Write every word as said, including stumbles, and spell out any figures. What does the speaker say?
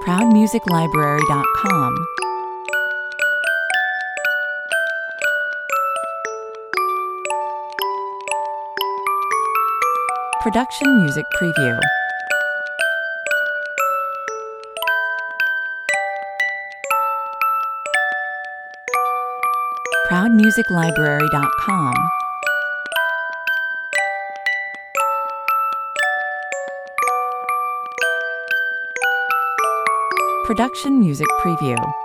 proud music library dot com. Production Music Preview. proud music library dot com. Production Music Preview.